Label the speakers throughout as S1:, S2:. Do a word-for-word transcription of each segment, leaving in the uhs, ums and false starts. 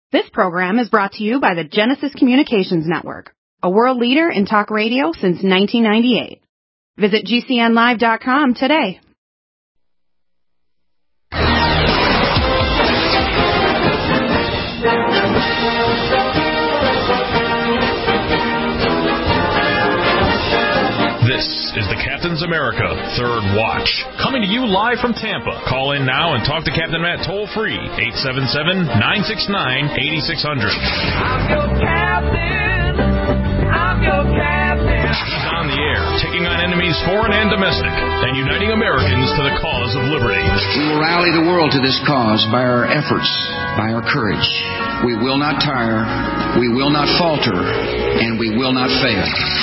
S1: This program is brought to you by the Genesis Communications Network, a world leader in talk radio since nineteen ninety-eight. Visit G C N live dot com today.
S2: This is the Captain's America Third Watch, coming to you live from Tampa. Call in now and talk to Captain Matt toll-free, eight seven seven, nine six nine, eight six zero zero.
S3: I'm your captain. I'm your captain.
S2: He's on the air, taking on enemies foreign and domestic, and uniting Americans to the cause of liberty.
S4: We will rally the world to this cause by our efforts, by our courage. We will not tire, we will not falter, and we will not fail.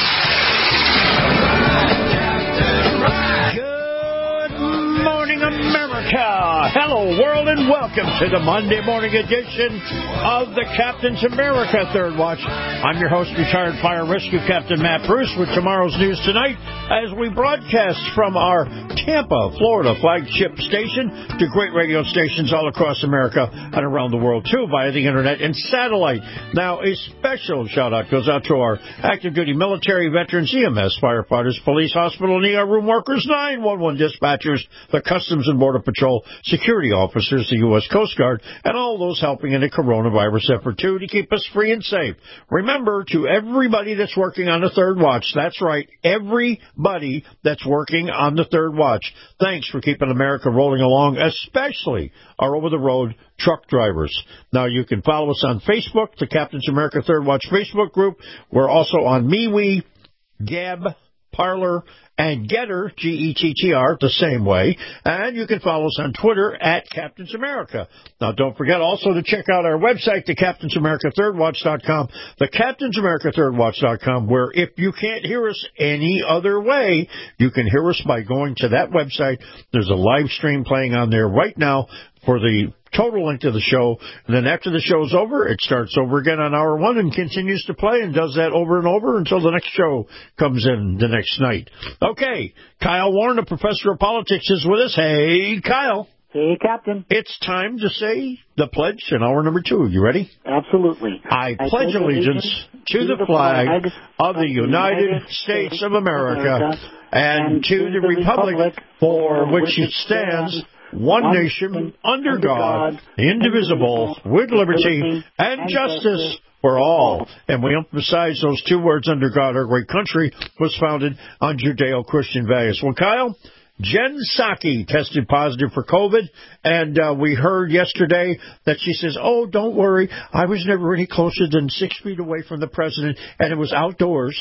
S5: Good morning, America. Hello, world, and welcome to the Monday morning edition of the Captain's America Third Watch. I'm your host, retired fire rescue Captain Matt Bruce, with tomorrow's news tonight as we broadcast from our Tampa, Florida flagship station to great radio stations all across America and around the world, too, via the internet and satellite. Now, a special shout-out goes out to our active duty military, veterans, E M S, firefighters, police, hospital, and E R room workers, nine one one dispatchers, the Customs and Border Patrol, security officers, the U S Coast Guard, and all those helping in the coronavirus effort, too, to keep us free and safe. Remember, to everybody that's working on the Third Watch, that's right, everybody that's working on the Third Watch, thanks for keeping America rolling along, especially our over-the-road truck drivers. Now, you can follow us on Facebook, the Captain's America Third Watch Facebook group. We're also on MeWe, Gab, Parler, and Getter, G E T T R, the same way. And you can follow us on Twitter at Captain's America. Now, don't forget also to check out our website, the Captain's America Third Watch dot com, the Captain's America Third Watch dot com, where if you can't hear us any other way, you can hear us by going to that website. There's a live stream playing on there right now for the total length of the show, and then after the show's over, it starts over again on hour one and continues to play and does that over and over until the next show comes in the next night. Okay, Kyle Warren, a professor of politics, is with us. Hey, Kyle.
S6: Hey, Captain.
S5: It's time to say the pledge in hour number two. You ready?
S6: Absolutely.
S5: I, I pledge allegiance to, to the flag, flag of the United, United States of America, America and, and to the republic, republic for which it stands, one, one nation, under God, God indivisible, with liberty and, and justice for all. And we emphasize those two words, under God. Our great country was founded on Judeo-Christian values. Well, Kyle, Jen Psaki tested positive for COVID, and uh, we heard yesterday that she says, oh, don't worry, I was never any closer than six feet away from the president, and it was outdoors.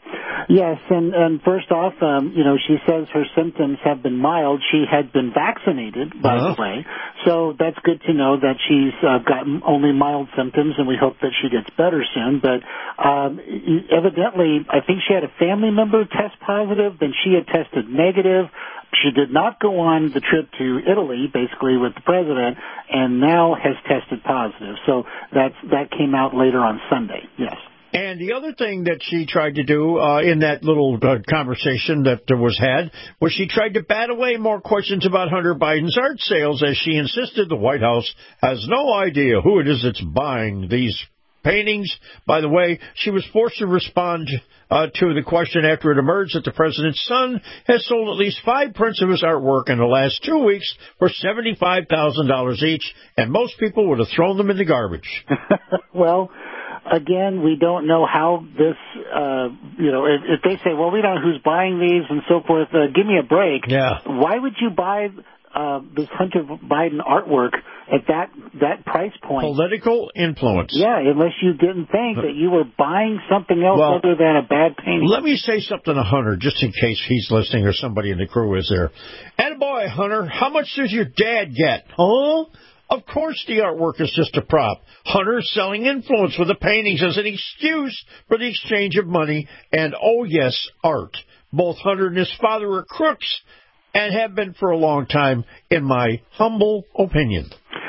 S6: Yes, and, and first off, um, you know, she says her symptoms have been mild. She had been vaccinated, by uh-huh. the way, so that's good to know that she's uh, gotten only mild symptoms, and we hope that she gets better soon. But um, evidently, I think she had a family member test positive, then she had tested negative. She did not go on the trip to Italy, basically, with the president, and now has tested positive. So that's, that came out later on Sunday, yes.
S5: And the other thing that she tried to do uh, in that little uh, conversation that uh, was had was she tried to bat away more questions about Hunter Biden's art sales, as she insisted the White House has no idea who it is that's buying these paintings. By the way, she was forced to respond uh, to the question after it emerged that the president's son has sold at least five prints of his artwork in the last two weeks for seventy-five thousand dollars each, and most people would have thrown them in the garbage.
S6: Well, again, we don't know how this, uh, you know, if, if they say, well, we don't know who's buying these and so forth, uh, give me a break.
S5: Yeah.
S6: Why would you buy uh, this Hunter Biden artwork at that that price point?
S5: Political influence.
S6: Yeah, unless you didn't think that you were buying something else well, other than a bad painting.
S5: Let me say something to Hunter, just in case he's listening or somebody in the crew is there. Attaboy, Hunter, how much does your dad get? Huh? Of course the artwork is just a prop. Hunter's selling influence with the paintings as an excuse for the exchange of money and, oh yes, art. Both Hunter and his father are crooks and have been for a long time, in my humble opinion.
S6: Well,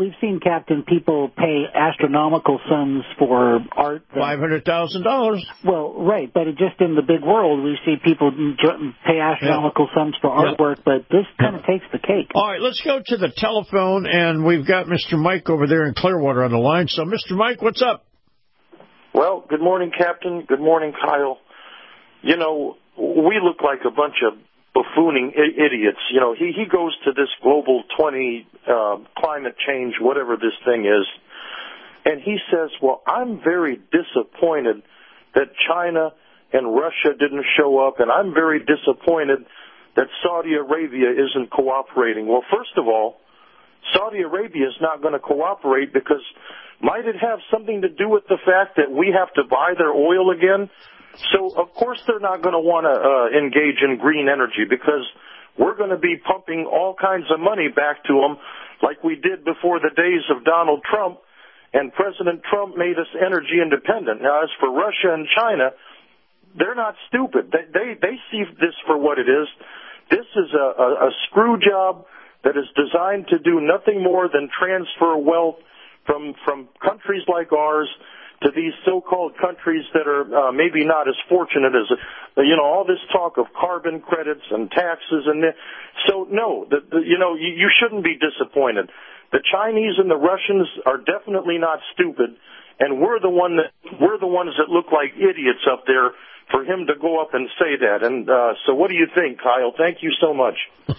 S6: we've seen, Captain, people pay astronomical sums for art.
S5: Five hundred thousand dollars.
S6: Well, right, but it just in the big world, we see people pay astronomical yeah. sums for artwork, yeah. but this kind of yeah. takes the cake.
S5: All right, let's go to the telephone, and we've got Mister Mike over there in Clearwater on the line. So, Mister Mike, what's up?
S7: Well, good morning, Captain. Good morning, Kyle. You know, we look like a bunch of buffooning idiots. You know, he, he goes to this global twenty uh, climate change, whatever this thing is, and he says, well, I'm very disappointed that China and Russia didn't show up, and I'm very disappointed that Saudi Arabia isn't cooperating. Well, first of all, Saudi Arabia is not going to cooperate because might it have something to do with the fact that we have to buy their oil again? So, of course, they're not going to want to uh, engage in green energy because we're going to be pumping all kinds of money back to them like we did before the days of Donald Trump, and President Trump made us energy independent. Now, as for Russia and China, they're not stupid. They they, they see this for what it is. This is a, a, a screw job that is designed to do nothing more than transfer wealth from from countries like ours to these so-called countries that are uh, maybe not as fortunate as, uh, you know, all this talk of carbon credits and taxes. and the, So, no, the, the, you know, you, you shouldn't be disappointed. The Chinese and the Russians are definitely not stupid, and we're the one that we're the ones that look like idiots up there for him to go up and say that. And uh, so what do you think, Kyle? Thank you so much.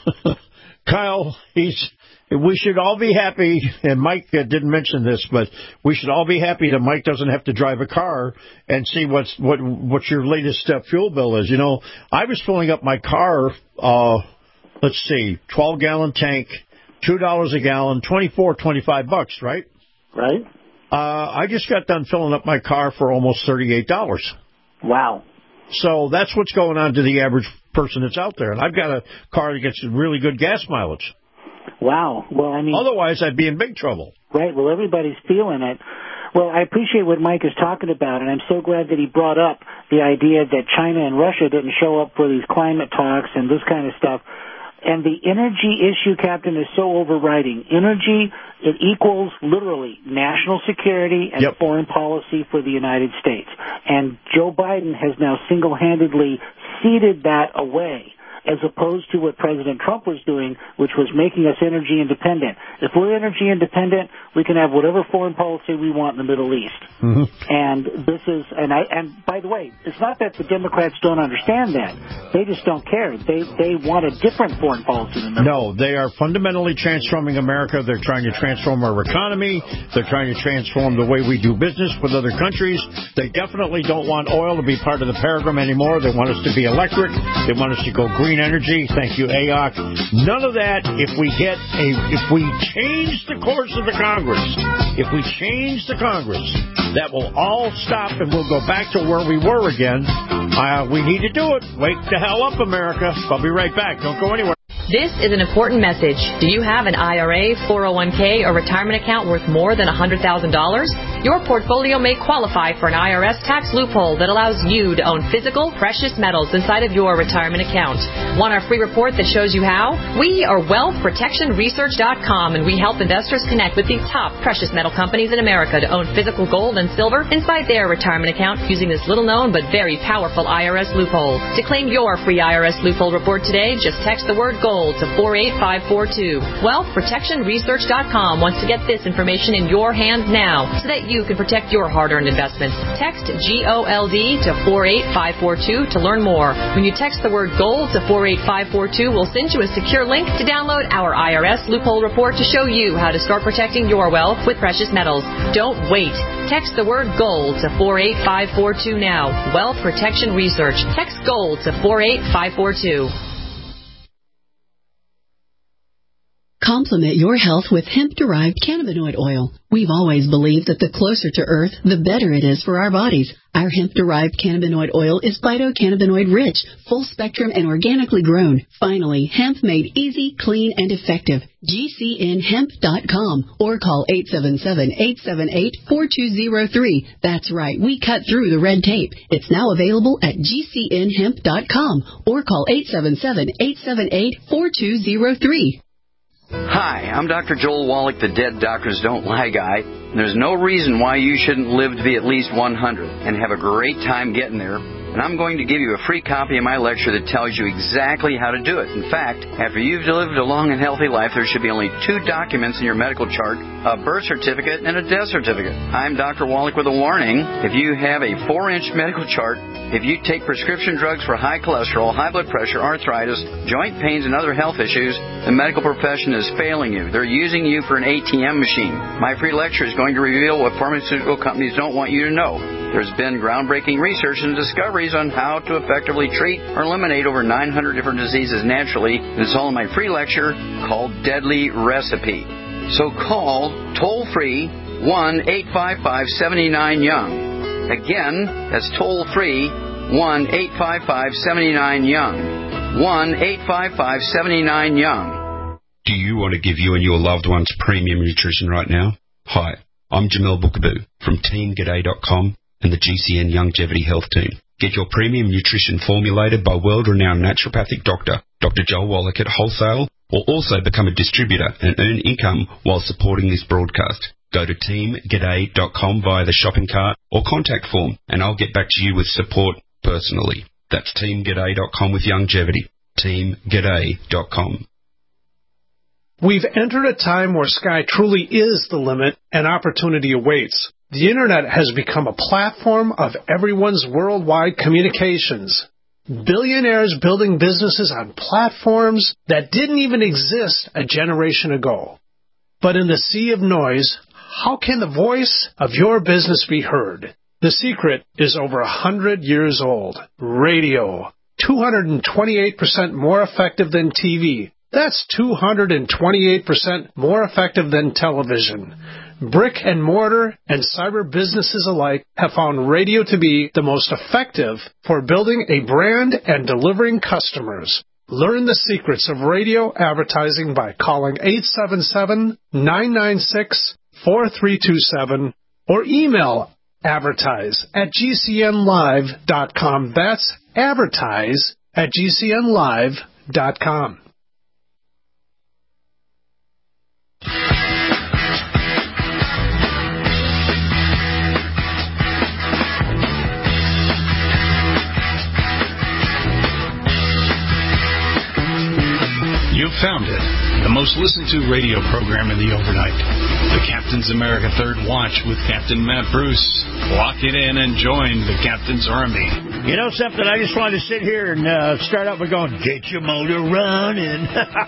S5: Kyle, he's... We should all be happy, and Mike uh, didn't mention this, but we should all be happy that Mike doesn't have to drive a car and see what's what what your latest uh, fuel bill is. You know, I was filling up my car, uh, let's see, twelve-gallon tank, two dollars a gallon, twenty-four, twenty-five bucks, right?
S6: Right.
S5: Uh, I just got done filling up my car for almost thirty-eight dollars.
S6: Wow.
S5: So that's what's going on to the average person that's out there. And I've got a car that gets really good gas mileage.
S6: Wow. Well, I mean,
S5: otherwise I'd be in big trouble.
S6: Right. Well, everybody's feeling it. Well, I appreciate what Mike is talking about, and I'm so glad that he brought up the idea that China and Russia didn't show up for these climate talks and this kind of stuff. And the energy issue, Captain, is so overriding. Energy, it equals literally national security and yep. foreign policy for the United States. And Joe Biden has now single-handedly ceded that away, as opposed to what President Trump was doing, which was making us energy independent. If we're energy independent, we can have whatever foreign policy we want in the Middle East. Mm-hmm. And this is, and I, and by the way, it's not that the Democrats don't understand that. They just don't care. They they want a different foreign policy than the Middle
S5: East. No, they are fundamentally transforming America. They're trying to transform our economy. They're trying to transform the way we do business with other countries. They definitely don't want oil to be part of the program anymore. They want us to be electric. They want us to go green energy. Thank you, A O C. None of that if we get a, if we change the course of the Congress, if we change the Congress, that will all stop and we'll go back to where we were again. Uh, we need to do it. Wake the hell up, America. I'll be right back. Don't go anywhere.
S8: This is an important message. Do you have an I R A, four oh one k, or retirement account worth more than one hundred thousand dollars? Your portfolio may qualify for an I R S tax loophole that allows you to own physical, precious metals inside of your retirement account. Want our free report that shows you how? We are wealth protection research dot com, and we help investors connect with the top precious metal companies in America to own physical gold and silver inside their retirement account using this little-known but very powerful I R S loophole. To claim your free I R S loophole report today, just text the word gold to four eight five four two. wealth protection research dot com wants to get this information in your hands now so that you can protect your hard-earned investments. Text G O L D to four eight five four two to learn more. When you text the word gold to four eight five four two, we'll send you a secure link to download our I R S loophole report to show you how to start protecting your wealth with precious metals. Don't wait. Text the word gold to four eight five four two now. Wealth Protection Research. Text gold to four eight five four two.
S9: Complement your health with hemp-derived cannabinoid oil. We've always believed that the closer to Earth, the better it is for our bodies. Our hemp-derived cannabinoid oil is phytocannabinoid rich, full-spectrum, and organically grown. Finally, hemp made easy, clean, and effective. G C N hemp dot com or call eight seven seven, eight seven eight, four two zero three. That's right, we cut through the red tape. It's now available at G C N hemp dot com or call eight seven seven, eight seven eight, four two zero three.
S4: Hi, I'm Doctor Joel Wallach, the Dead Doctors Don't Lie guy. There's no reason why you shouldn't live to be at least one hundred and have a great time getting there. And I'm going to give you a free copy of my lecture that tells you exactly how to do it. In fact, after you've lived a long and healthy life, there should be only two documents in your medical chart, a birth certificate and a death certificate. I'm Doctor Wallach with a warning. If you have a four-inch medical chart, if you take prescription drugs for high cholesterol, high blood pressure, arthritis, joint pains, and other health issues, the medical profession is failing you. They're using you for an A T M machine. My free lecture is going to reveal what pharmaceutical companies don't want you to know. There's been groundbreaking research and discoveries on how to effectively treat or eliminate over nine hundred different diseases naturally. It's all in my free lecture called Deadly Recipe. So call toll-free one eight five five, seven nine, young. Again, that's toll-free one eight five five, seven nine, young. one eight five five, seven nine, young.
S10: Do you want to give you and your loved ones premium nutrition right now? Hi, I'm Jamel Bookaboo from team g'day dot com and the G C N Longevity Health Team. Get your premium nutrition formulated by world-renowned naturopathic doctor, Doctor Joel Wallach at wholesale, or also become a distributor and earn income while supporting this broadcast. Go to team g'day dot com via the shopping cart or contact form, and I'll get back to you with support personally. That's team g'day dot com with longevity. team g'day dot com.
S11: We've entered a time where sky truly is the limit and opportunity awaits. The Internet has become a platform of everyone's worldwide communications. Billionaires building businesses on platforms that didn't even exist a generation ago. But in the sea of noise, how can the voice of your business be heard? The secret is over a hundred years old. Radio. two hundred twenty-eight percent more effective than T V. That's two hundred twenty-eight percent more effective than television. Brick and mortar and cyber businesses alike have found radio to be the most effective for building a brand and delivering customers. Learn the secrets of radio advertising by calling eight seven seven, nine nine six, four three two seven or email advertise at g c n live dot com. That's advertise at g c n live dot com.
S12: You found it. The most listened to radio program in the overnight. The Captain's America Third Watch with Captain Matt Bruce. Lock it in and join the Captain's Army.
S5: You know something? I just wanted to sit here and uh, start out by going, get your motor running.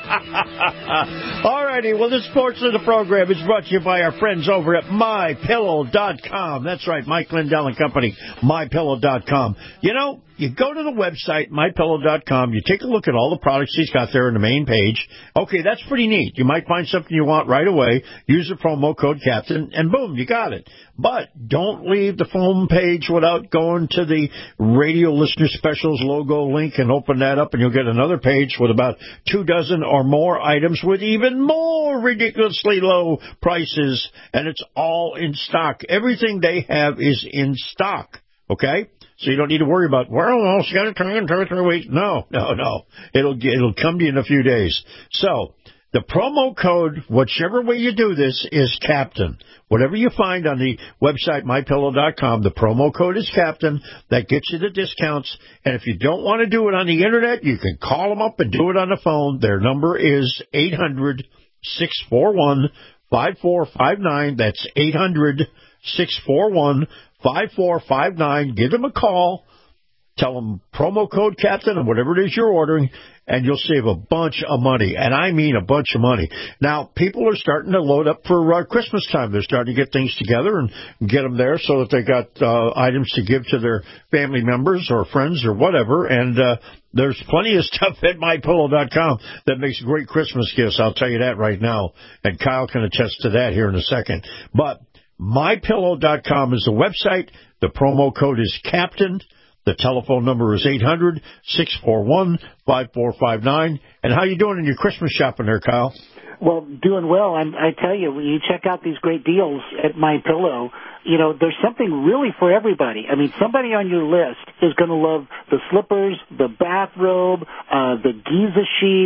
S5: All righty. Well, this portion of the program is brought to you by our friends over at my pillow dot com. That's right, Mike Lindell and Company, my pillow dot com. You know, you go to the website, my pillow dot com, you take a look at all the products he's got there on the main page. Okay, that's pretty neat. You might find something you want right away, use the promo code Captain, and boom, you got it. But don't leave the phone page without going to the Radio Listener Specials logo link and open that up, and you'll get another page with about two dozen or more items with even more ridiculously low prices, and it's all in stock. Everything they have is in stock, okay? So you don't need to worry about, well, well she got it coming in two or three weeks. No, no, no. It'll it'll come to you in a few days. So the promo code, whichever way you do this, is Captain. Whatever you find on the website, my pillow dot com, the promo code is Captain. That gets you the discounts. And if you don't want to do it on the Internet, you can call them up and do it on the phone. Their number is eight hundred, six four one, five four five nine. That's eight hundred, six four one, five four five nine. Give them a call. Tell them promo code Captain and whatever it is you're ordering, and you'll save a bunch of money. And I mean a bunch of money. Now, people are starting to load up for uh, Christmas time. They're starting to get things together and get them there so that they got uh, items to give to their family members or friends or whatever. And uh, there's plenty of stuff at my pillow dot com that makes great Christmas gifts. I'll tell you that right now. And Kyle can attest to that here in a second. But my pillow dot com is the website. The promo code is Captain. The telephone number is eight hundred, six four one, five four five nine. And how you doing in your Christmas shopping there, Kyle?
S6: Well, doing well. I'm, I tell you, when you check out these great deals at MyPillow, you know, there's something really for everybody. I mean, somebody on your list is going to love the slippers, the bathrobe, uh, the Giza sheets,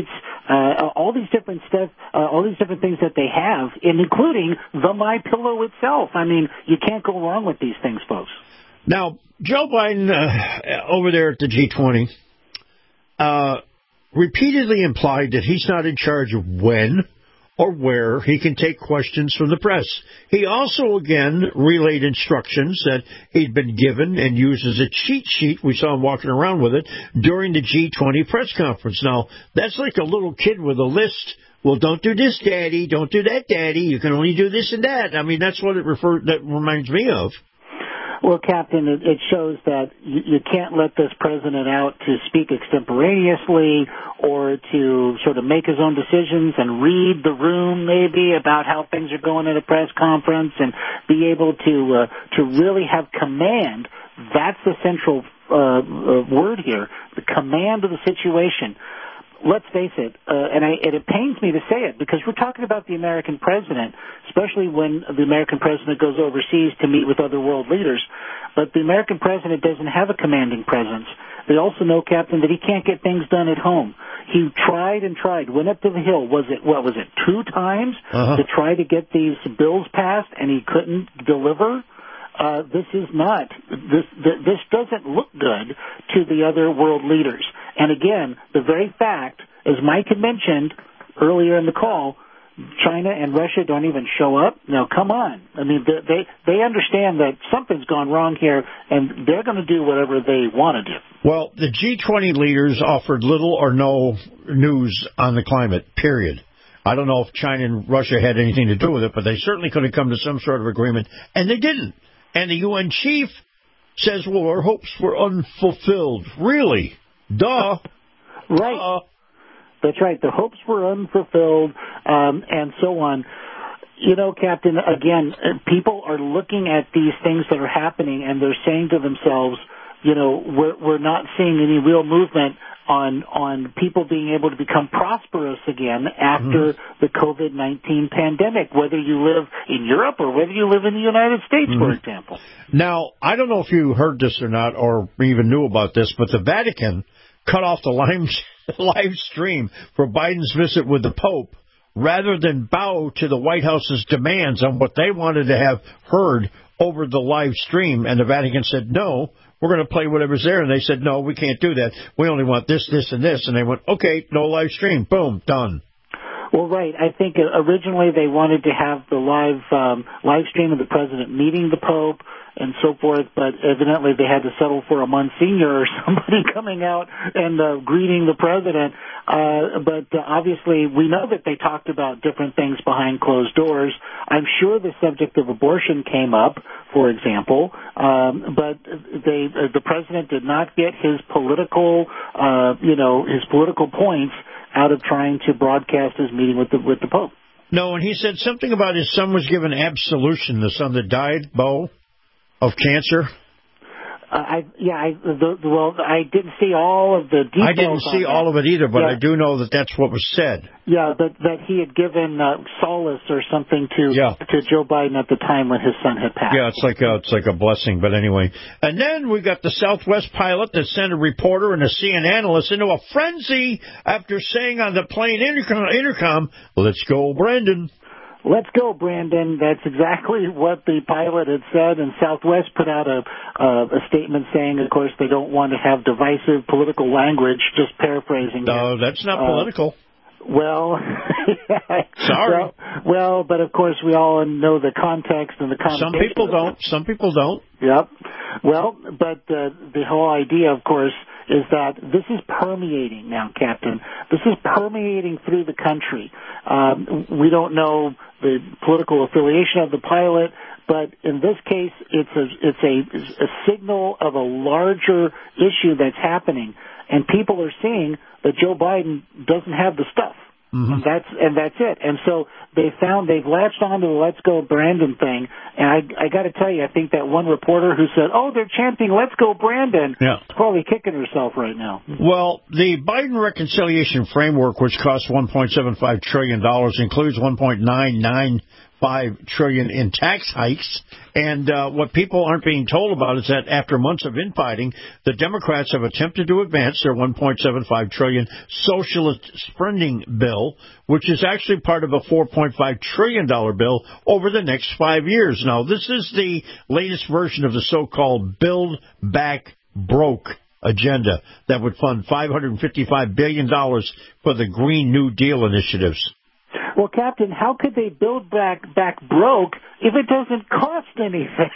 S6: uh, all these different stuff, uh, all these different things that they have, and including the MyPillow itself. I mean, you can't go wrong with these things, folks.
S5: Now, Joe Biden uh, over there at the G twenty uh, repeatedly implied that he's not in charge of when or where he can take questions from the press. He also, again, relayed instructions that he'd been given and used as a cheat sheet. We saw him walking around with it during the G twenty press conference. Now, that's like a little kid with a list. Well, don't do this, Daddy. Don't do that, Daddy. You can only do this and that. I mean, that's what it refer- that reminds me of.
S6: Well, Captain, it, it shows that you, you can't let this president out to speak extemporaneously or to sort of make his own decisions and read the room maybe about how things are going at a press conference and be able to uh, to really have command. That's the central uh, uh, word here, the command of the situation. Let's face it, uh, and, I, and it pains me to say it, because we're talking about the American president, especially when the American president goes overseas to meet with other world leaders. But the American president doesn't have a commanding presence. They also know, Captain, that he can't get things done at home. He tried and tried, went up to the Hill. Was it, what was it, two times uh-huh. to try to get these bills passed, and he couldn't deliver? Uh, this is not, this, this doesn't look good to the other world leaders. And again, the very fact, as Mike had mentioned earlier in the call, China and Russia don't even show up. Now, come on. I mean, they, they, they understand that something's gone wrong here, and they're going to do whatever they want to do.
S5: Well, the G twenty leaders offered little or no news on the climate, period. I don't know if China and Russia had anything to do with it, but they certainly could have come to some sort of agreement, and they didn't. And the U N chief says, well, our hopes were unfulfilled. Really? Duh.
S6: Right.
S5: Duh.
S6: That's right. The hopes were unfulfilled, um, and so on. You know, Captain, again, people are looking at these things that are happening, and they're saying to themselves, you know, we're, we're not seeing any real movement on on people being able to become prosperous again after mm-hmm. the COVID nineteen pandemic, whether you live in Europe or whether you live in the United States, mm-hmm. for example.
S5: Now, I don't know if you heard this or not or even knew about this, but the Vatican cut off the live stream for Biden's visit with the Pope rather than bow to the White House's demands on what they wanted to have heard over the live stream. And the Vatican said, no, we're going to play whatever's there. And they said, no, we can't do that. We only want this, this, and this. And they went, okay, no live stream. Boom, done.
S6: Well, right. I think originally they wanted to have the live um, live stream of the president meeting the Pope and so forth, but evidently they had to settle for a Monsignor or somebody coming out and uh, greeting the president. Uh, but uh, obviously we know that they talked about different things behind closed doors. I'm sure the subject of abortion came up, for example, um, but they uh, the president did not get his political, uh, you know, his political points out of trying to broadcast his meeting with the with the Pope.
S5: No, and he said something about his son was given absolution, the son that died, Bo, of cancer.
S6: Uh, I yeah, I the, well, I didn't see all of the details.
S5: I didn't see all of it either, but yeah. I do know that that's what was said.
S6: Yeah, that that he had given uh, solace or something to
S5: yeah.
S6: to Joe Biden at the time when his son had passed.
S5: Yeah, it's like a it's like a blessing. But anyway, and then we got the Southwest pilot that sent a reporter and a C N N analyst into a frenzy after saying on the plane intercom, intercom "Let's go, Brandon."
S6: Let's go, Brandon. That's exactly what the pilot had said, and Southwest put out a, uh, a statement saying, of course, they don't want to have divisive political language, just paraphrasing.
S5: No,
S6: here.
S5: that's not
S6: uh,
S5: political.
S6: Well,
S5: sorry.
S6: Well, well, but of course we all know the context and the context.
S5: Some people don't. Some people don't.
S6: Yep. Well, but uh, the whole idea, of course, is that this is permeating now, Captain. This is permeating through the country. Um, we don't know the political affiliation of the pilot, but in this case, it's a it's a, a signal of a larger issue that's happening, and people are seeing that Joe Biden doesn't have the stuff. Mm-hmm. And that's and that's it. And so they found they've latched onto the "Let's Go Brandon" thing. And I, I got to tell you, I think that one reporter who said, "Oh, they're chanting Let's Go Brandon,"
S5: yeah.
S6: is probably kicking herself right now.
S5: Well, the Biden reconciliation framework, which costs one point seven five trillion dollars, includes one point nine nine five trillion dollars in tax hikes. And uh, what people aren't being told about is that after months of infighting, the Democrats have attempted to advance their one point seven five trillion dollars socialist spending bill, which is actually part of a four point five trillion dollars bill over the next five years. Now, this is the latest version of the so-called Build Back Broke agenda that would fund five hundred fifty-five billion dollars for the Green New Deal initiatives.
S6: Well, Captain, how could they build back back broke if it doesn't cost anything?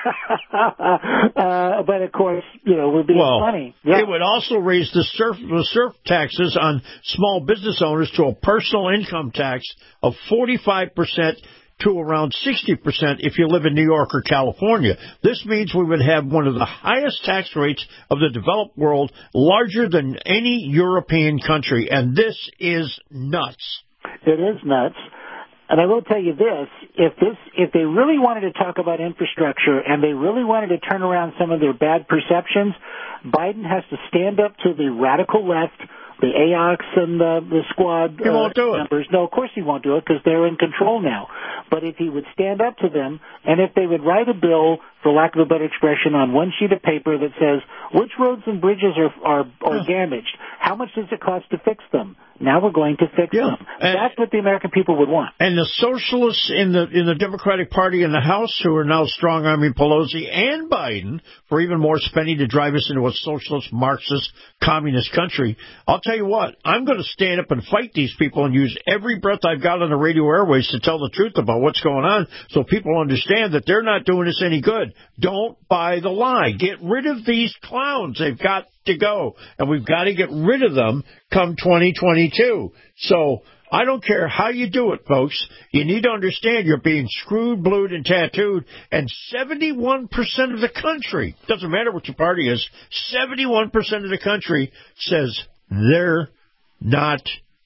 S6: uh, but, of course, you know, we're being
S5: well,
S6: funny. Yeah.
S5: It would also raise the surf, the surf taxes on small business owners to a personal income tax of forty-five percent to around sixty percent if you live in New York or California. This means we would have one of the highest tax rates of the developed world, larger than any European country, and this is nuts.
S6: It is nuts. And I will tell you this, if this, if they really wanted to talk about infrastructure and they really wanted to turn around some of their bad perceptions, Biden has to stand up to the radical left, the A O C and the, the squad
S5: he won't
S6: uh,
S5: do it.
S6: members. No, of course he won't do it because they're in control now. But if he would stand up to them, and if they would write a bill, for lack of a better expression, on one sheet of paper that says which roads and bridges are are, are yeah. damaged, how much does it cost to fix them? Now we're going to fix
S5: yeah.
S6: them.
S5: And,
S6: That's what the American people would want.
S5: And the socialists in the in the Democratic Party in the House, who are now strong-arming Pelosi and Biden for even more spending to drive us into a socialist, Marxist, communist country, I'll tell you what, I'm going to stand up and fight these people and use every breath I've got on the radio airways to tell the truth about what's going on so people understand that they're not doing us any good. Don't buy the lie. Get rid of these clowns. They've got to go, and we've got to get rid of them come twenty twenty-two. So I don't care how you do it, folks. You need to understand you're being screwed, blued, and tattooed, and seventy-one percent of the country, doesn't matter what your party is, seventy-one percent of the country says they're not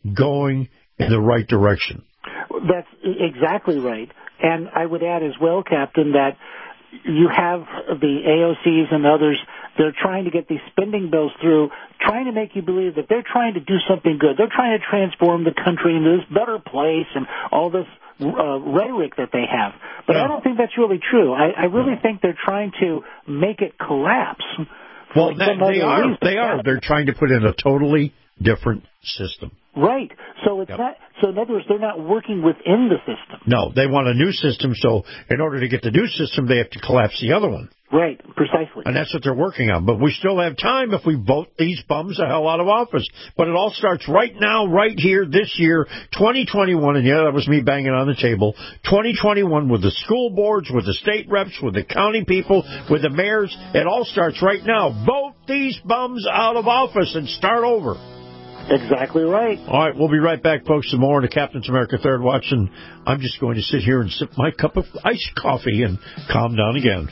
S5: going in the right direction.
S6: That's exactly right. And I would add as well, Captain, that you have the A O Cs and others, they're trying to get these spending bills through, trying to make you believe that they're trying to do something good. They're trying to transform the country into this better place and all this uh, rhetoric that they have. But yeah. I don't think that's really true. I, I really think they're trying to make it collapse.
S5: Well, that, they are. Reason. They are. They're trying to put in a totally different system.
S6: Right. So it's yep. not. So in other words, they're not working within the system.
S5: No, they want a new system. So in order to get the new system, they have to collapse the other one.
S6: Right. Precisely.
S5: And that's what they're working on. But we still have time if we vote these bums the hell out of office. But it all starts right now, right here, this year, twenty twenty-one. And yeah, that was me banging on the table. twenty twenty-one with the school boards, with the state reps, with the county people, with the mayors. It all starts right now. Vote these bums out of office and start over.
S6: Exactly right.
S5: All right, we'll be right back, folks, some more on the Captain's America Third Watch, and I'm just going to sit here and sip my cup of iced coffee and calm down again.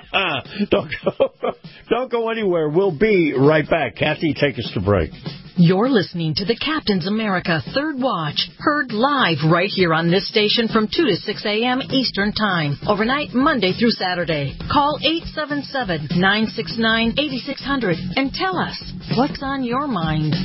S5: don't, go, don't go anywhere. We'll be right back. Kathy, take us to break.
S13: You're listening to the Captain's America Third Watch, heard live right here on this station from two to six a.m. Eastern Time, overnight Monday through Saturday. Call eight seven seven, nine six nine, eight six zero zero and tell us what's on your mind.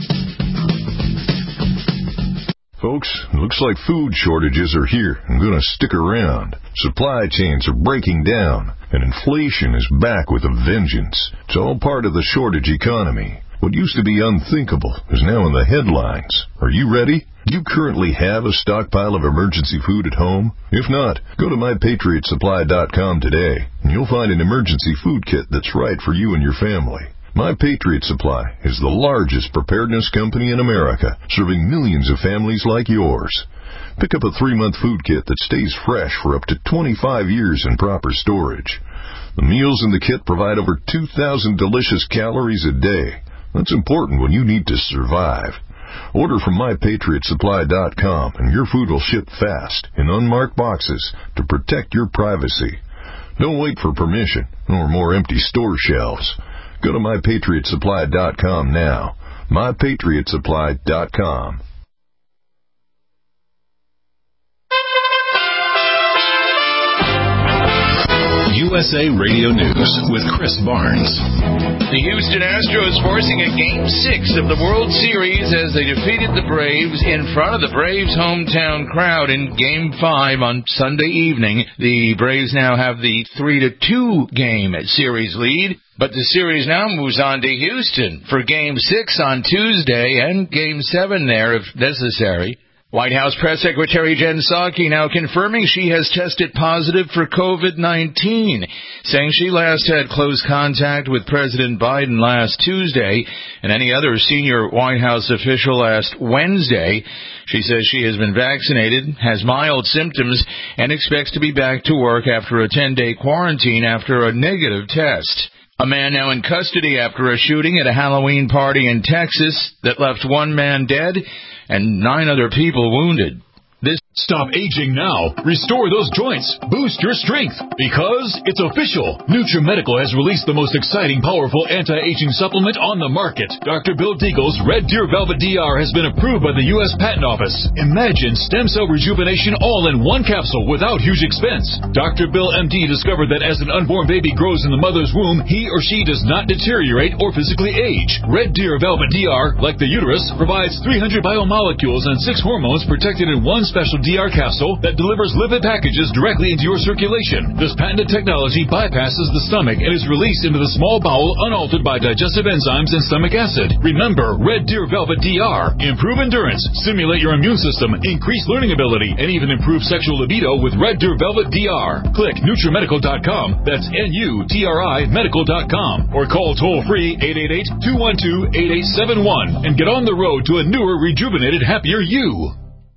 S14: Folks, looks like food shortages are here and going to stick around. Supply chains are breaking down, and inflation is back with a vengeance. It's all part of the shortage economy. What used to be unthinkable is now in the headlines. Are you ready? Do you currently have a stockpile of emergency food at home? If not, go to my patriot supply dot com today, and you'll find an emergency food kit that's right for you and your family. My Patriot Supply is the largest preparedness company in America, serving millions of families like yours. Pick up a three-month food kit that stays fresh for up to twenty-five years in proper storage. The meals in the kit provide over two thousand delicious calories a day. That's important when you need to survive. Order from my patriot supply dot com, and your food will ship fast in unmarked boxes to protect your privacy. Don't wait for permission or more empty store shelves. Go to my patriot supply dot com now. my patriot supply dot com.
S2: You
S12: U S A Radio News with Chris Barnes.
S15: The Houston Astros forcing a Game six of the World Series as they defeated the Braves in front of the Braves' hometown crowd in Game five on Sunday evening. The Braves now have the three to two game series lead, but the series now moves on to Houston for Game six on Tuesday and Game seven there if necessary. White House Press Secretary Jen Psaki now confirming she has tested positive for COVID nineteen, saying she last had close contact with President Biden last Tuesday and any other senior White House official last Wednesday. She says she has been vaccinated, has mild symptoms, and expects to be back to work after a ten-day quarantine after a negative test. A man now in custody after a shooting at a Halloween party in Texas that left one man dead and nine other people wounded. This
S16: Stop aging now. Restore those joints. Boost your strength. Because it's official. NutriMedical has released the most exciting, powerful anti-aging supplement on the market. Doctor Bill Deagle's Red Deer Velvet D R has been approved by the U S Patent Office. Imagine stem cell rejuvenation all in one capsule without huge expense. Doctor Bill M D discovered that as an unborn baby grows in the mother's womb, he or she does not deteriorate or physically age. Red Deer Velvet D R, like the uterus, provides three hundred biomolecules and six hormones protected in one special D R capsule that delivers lipid packages directly into your circulation. This patented technology bypasses the stomach and is released into the small bowel unaltered by digestive enzymes and stomach acid. Remember, Red Deer Velvet D R. Improve endurance, stimulate your immune system, increase learning ability, and even improve sexual libido with Red Deer Velvet D R. Click NutriMedical dot com, that's N U T R I medical dot com, or call toll-free eight eight eight, two one two, eight eight seven one and get on the road to a newer, rejuvenated, happier you.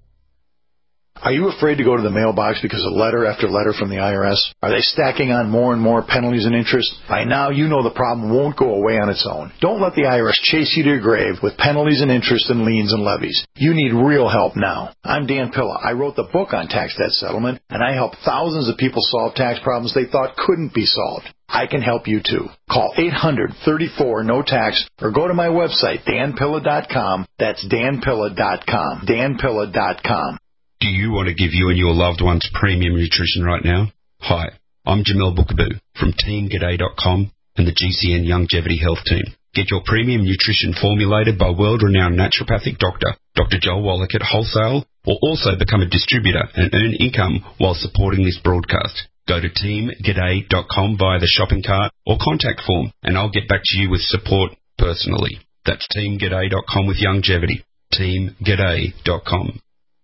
S17: Are you afraid to go to the mailbox because of letter after letter from the I R S? Are they stacking on more and more penalties and interest? By now, you know the problem won't go away on its own. Don't let the I R S chase you to your grave with penalties and interest and liens and levies. You need real help now. I'm Dan Pilla. I wrote the book on tax debt settlement, and I help thousands of people solve tax problems they thought couldn't be solved. I can help you too. Call eight hundred, thirty-four, no tax or go to my website, Dan Pilla dot com. That's Dan Pilla dot com. Dan Pilla dot com.
S10: Do you want to give you and your loved ones premium nutrition right now? Hi, I'm Jamel Bookaboo from Team G'day dot com and the G C N Longevity Health Team. Get your premium nutrition formulated by world-renowned naturopathic doctor, Doctor Joel Wallach at wholesale, or also become a distributor and earn income while supporting this broadcast. Go to Team G'day dot com via the shopping cart or contact form, and I'll get back to you with support personally. That's Team G'day dot com with longevity. Team G'day dot com.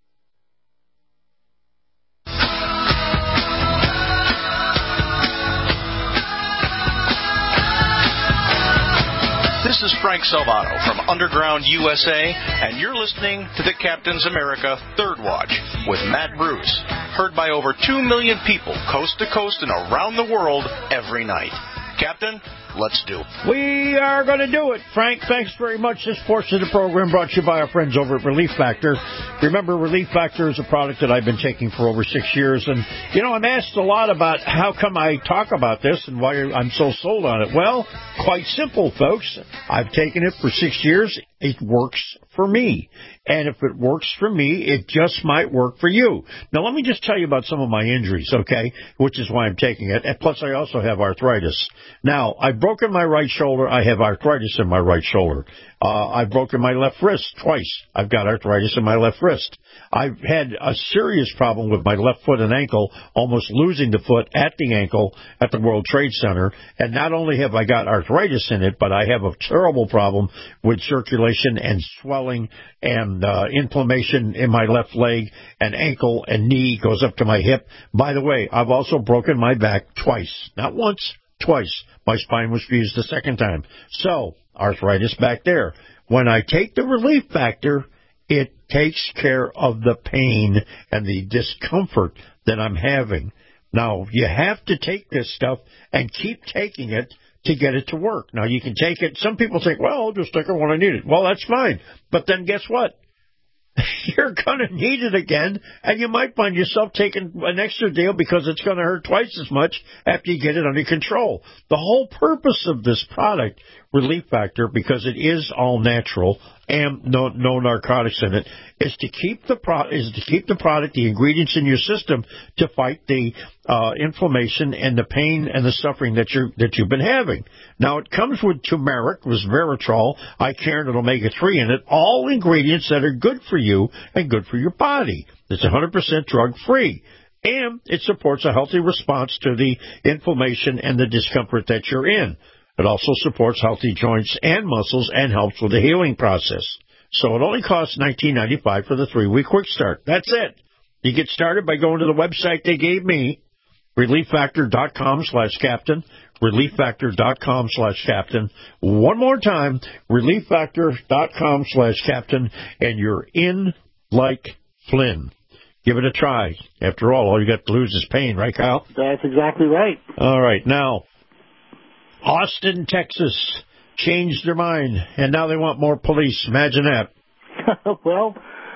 S18: This is Frank Salvato from Underground U S A, and you're listening to the Captain's America Third Watch with Matt Bruce, heard by over two million people coast to coast and around the world every night. Captain, let's do it.
S5: We are going to do it. Frank, thanks very much. This portion of the program brought to you by our friends over at Relief Factor. Remember, Relief Factor is a product that I've been taking for over six years. And, you know, I'm asked a lot about how come I talk about this and why I'm so sold on it. Well, quite simple, folks. I've taken it for six years. It works for me. And if it works for me, it just might work for you. Now, let me just tell you about some of my injuries, okay, which is why I'm taking it. And plus, I also have arthritis. Now, I've broken my right shoulder. I have arthritis in my right shoulder. Uh, I've broken my left wrist twice. I've got arthritis in my left wrist. I've had a serious problem with my left foot and ankle, almost losing the foot at the ankle at the World Trade Center. And not only have I got arthritis in it, but I have a terrible problem with circulation and swelling and uh, inflammation in my left leg and ankle and knee goes up to my hip. By the way, I've also broken my back twice. Not once, twice. My spine was fused the second time. So, arthritis back there. When I take the Relief Factor, it takes care of the pain and the discomfort that I'm having. Now, you have to take this stuff and keep taking it to get it to work. Now, you can take it. Some people think, well, I'll just take it when I need it. Well, that's fine. But then guess what? You're going to need it again, and you might find yourself taking an extra deal because it's going to hurt twice as much after you get it under control. The whole purpose of this product, Relief Factor, because it is all natural and no, no narcotics in it, is to keep the pro- is to keep the product, the ingredients in your system to fight the uh, inflammation and the pain and the suffering that you that you've been having. Now it comes with turmeric, resveratrol, icaron, and omega three in it, all ingredients that are good for you and good for your body. It's one hundred percent drug free. And it supports a healthy response to the inflammation and the discomfort that you're in. It also supports healthy joints and muscles and helps with the healing process. So it only costs nineteen ninety-five dollars for the three-week quick start. That's it. You get started by going to the website they gave me, relieffactor.com slash captain, relieffactor.com slash captain. One more time, relieffactor.com slash captain, and you're in like Flynn. Give it a try. After all, all you got to lose is pain, right, Kyle?
S6: That's exactly right.
S5: All right. Now, Austin, Texas changed their mind, and now they want more police. Imagine that.
S6: Well,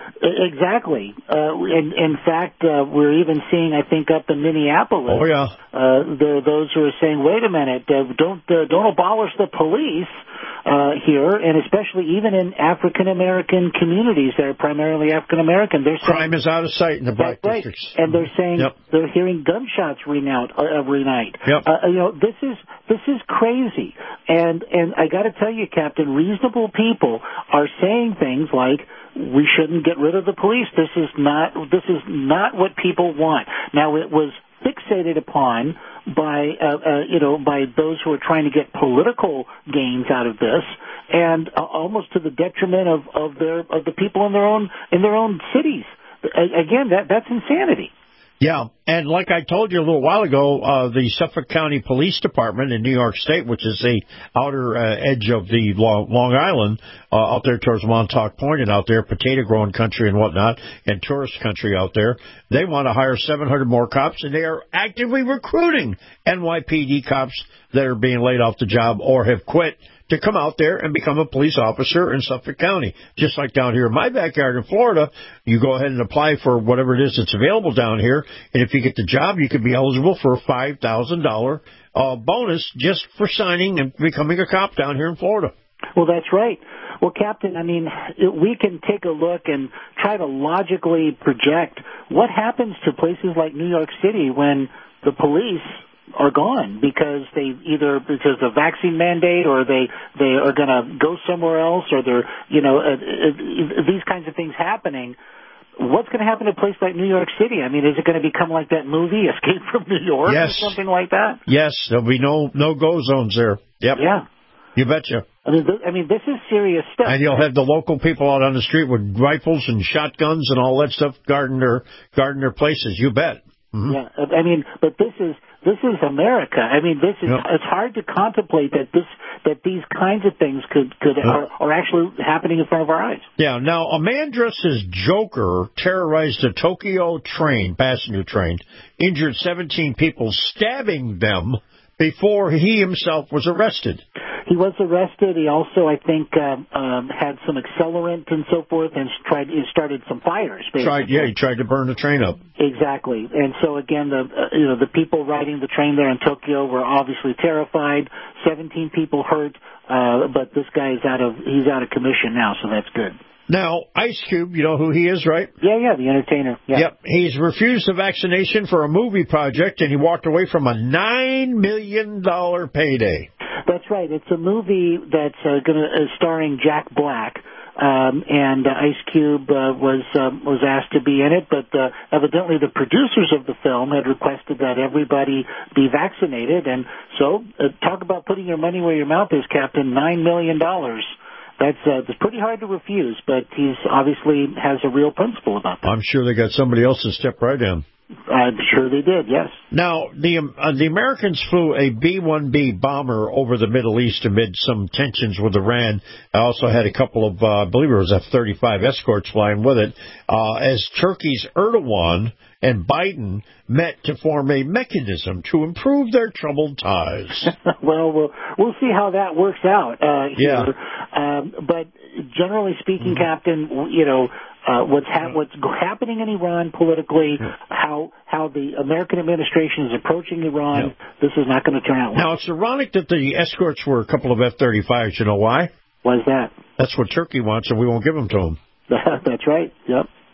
S6: exactly. Uh, in, in fact, uh, we're even seeing, I think, up in Minneapolis.
S5: Oh, yeah.
S6: Uh, there are those who are saying, wait a minute, uh, don't uh, don't abolish the police uh, here, and especially even in African-American communities that are primarily African-American. They're saying,
S5: crime is out of sight in the black
S6: right.
S5: districts.
S6: And they're saying
S5: yep.
S6: they're hearing gunshots renout, uh, every night.
S5: Yep.
S6: Uh, you know, this is this is crazy. And, and I got to tell you, Captain, reasonable people are saying things like, we shouldn't get rid of the police. This is not this is not what people want. Now, it was fixated upon by uh, uh, you know by those who are trying to get political gains out of this, and uh, almost to the detriment of, of their of the people in their own in their own cities. Again, that that's insanity.
S5: Yeah, and like I told you a little while ago, uh, the Suffolk County Police Department in New York State, which is the outer uh, edge of the Long, Long Island, uh, out there towards Montauk Point and out there, potato-growing country and whatnot, and tourist country out there, they want to hire seven hundred more cops, and they are actively recruiting N Y P D cops that are being laid off the job or have quit to come out there and become a police officer in Suffolk County. Just like down here in my backyard in Florida, you go ahead and apply for whatever it is that's available down here, and if you get the job, you could be eligible for a five thousand dollars uh, bonus just for signing and becoming a cop down here in Florida.
S6: Well, that's right. Well, Captain, I mean, we can take a look and try to logically project what happens to places like New York City when the police are gone because they either because of the vaccine mandate or they they are going to go somewhere else or they're you know uh, uh, these kinds of things happening. What's going to happen to a place like New York City? I mean, is it going to become like that movie Escape from New York
S5: yes.
S6: or something like that?
S5: Yes, there'll be no no go zones there. Yep.
S6: Yeah.
S5: You betcha.
S6: I mean, th- I mean, this is serious stuff.
S5: And you'll have the local people out on the street with rifles and shotguns and all that stuff guarding their guarding their places. You bet. Mm-hmm.
S6: Yeah, I mean, but this is this is America. I mean, this is
S5: yep.
S6: it's hard to contemplate that this that these kinds of things could could
S5: yep.
S6: are, are actually happening in front of our eyes.
S5: Yeah. Now, a man dressed as Joker terrorized a Tokyo train, passenger train, injured seventeen people, stabbing them before he himself was arrested.
S6: He was arrested. He also, I think, um, um, had some accelerant and so forth, and tried he started some fires. Basically.
S5: Tried, yeah, he tried to burn the train up.
S6: Exactly. And so again, the uh, you know the people riding the train there in Tokyo were obviously terrified. Seventeen people hurt, uh, but this guy is out of he's out of commission now, so that's good.
S5: Now, Ice Cube, you know who he is, right?
S6: Yeah, yeah, the entertainer. Yeah.
S5: Yep. He's refused a vaccination for a movie project, and he walked away from a nine million dollars payday.
S6: That's right. It's a movie that's uh, going to uh, starring Jack Black, um, and uh, Ice Cube uh, was um, was asked to be in it, but uh, evidently the producers of the film had requested that everybody be vaccinated, and so uh, talk about putting your money where your mouth is, Captain. Nine million dollars. That's uh, it's pretty hard to refuse, but he's obviously has a real principle about that.
S5: I'm sure they got somebody else to step right in.
S6: I'm sure they did, yes.
S5: Now, the uh, the Americans flew a B one B bomber over the Middle East amid some tensions with Iran. I also had a couple of, uh, I believe it was F thirty-five escorts flying with it, uh, as Turkey's Erdogan and Biden met to form a mechanism to improve their troubled ties.
S6: well, we'll we'll see how that works out uh, here.
S5: Yeah.
S6: Um, but generally speaking, mm-hmm. Captain, you know, Uh, what's ha- what's happening in Iran politically, how how the American administration is approaching Iran, yeah. this is not going to turn out well.
S5: Now, it's ironic that the escorts were a couple of F thirty-fives. You know why?
S6: Why is that?
S5: That's what Turkey wants, and we won't give them to them.
S6: That's right. Yep.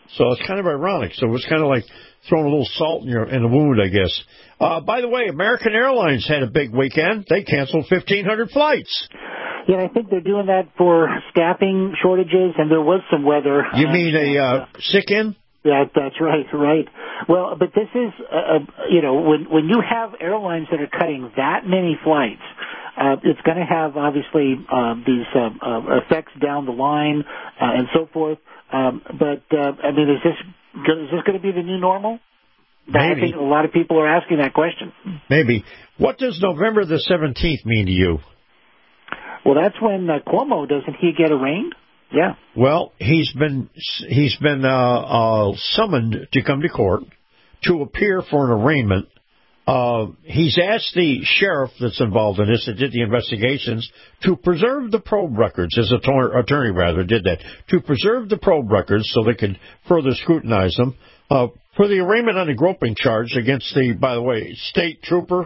S5: So it's kind of ironic. So it was kind of like throwing a little salt in, your, in the wound, I guess. Uh, by the way, American Airlines had a big weekend. They canceled fifteen hundred flights.
S6: Yeah, I think they're doing that for staffing shortages, and there was some weather.
S5: You mean a uh, sick-in?
S6: Yeah, that's right, right. Well, but this is, uh, you know, when when you have airlines that are cutting that many flights, uh, it's going to have, obviously, uh, these uh, uh, effects down the line uh, and so forth. Um, but, uh, I mean, is this is this going to be the new normal?
S5: Maybe.
S6: I think a lot of people are asking that question.
S5: Maybe. What does November the seventeenth mean to you?
S6: Well, that's when uh, Cuomo, doesn't he get arraigned? Yeah.
S5: Well, he's been he's been uh, uh, summoned to come to court to appear for an arraignment. Uh, he's asked the sheriff that's involved in this, that did the investigations, to preserve the probe records. His attorney, attorney rather did that, to preserve the probe records so they could further scrutinize them uh, for the arraignment on the groping charge against the, by the way, state trooper.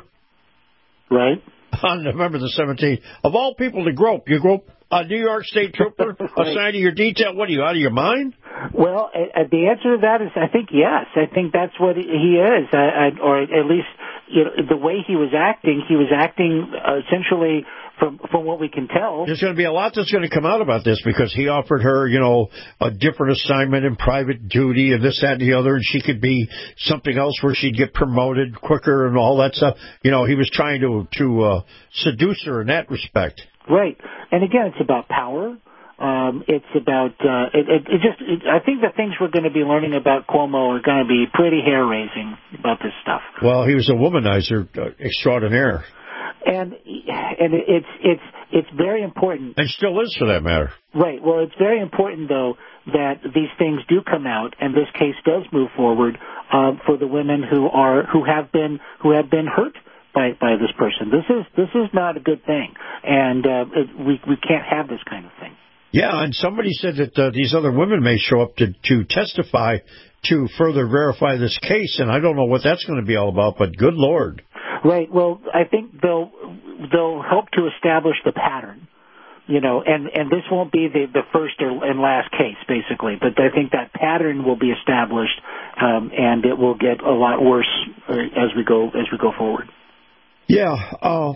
S6: Right.
S5: On November the seventeenth. Of all people to grope, you grope a New York State trooper assigned to your detail. What are you, out of your mind?
S6: Well, uh, the answer to that is, I think, yes. I think that's what he is, uh, uh, or at least, you know, the way he was acting, he was acting uh, essentially, from from what we can tell.
S5: There's going to be a lot that's going to come out about this because he offered her, you know, a different assignment in private duty and this, that, and the other, and she could be something else where she'd get promoted quicker and all that stuff. You know, he was trying to to uh, seduce her in that respect.
S6: Right. And again, it's about power. Um, it's about, uh, it, it, it just, it, I think the things we're going to be learning about Cuomo are going to be pretty hair-raising about this stuff.
S5: Well, he was a womanizer uh, extraordinaire.
S6: And, and it's, it's, it's very important.
S5: And still is, for that matter.
S6: Right. Well, it's very important, though, that these things do come out, and this case does move forward, uh, for the women who are, who have been, who have been hurt by by this person. This is this is not a good thing, and uh, it, we we can't have this kind of thing.
S5: Yeah, and somebody said that uh, these other women may show up to to testify to further verify this case, and I don't know what that's going to be all about. But good Lord,
S6: right? Well, I think they'll they'll help to establish the pattern, you know, and and this won't be the the first or, and last case, basically. But I think that pattern will be established, um, and it will get a lot worse as we go as we go forward.
S5: Yeah. Uh,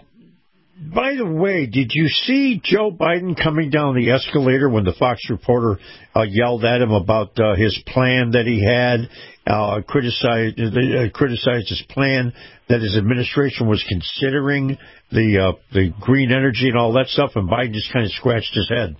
S5: by the way, did you see Joe Biden coming down the escalator when the Fox reporter uh, yelled at him about uh, his plan that he had, uh, criticized, uh, criticized his plan that his administration was considering, the uh, the green energy and all that stuff, and Biden just kind of scratched his head?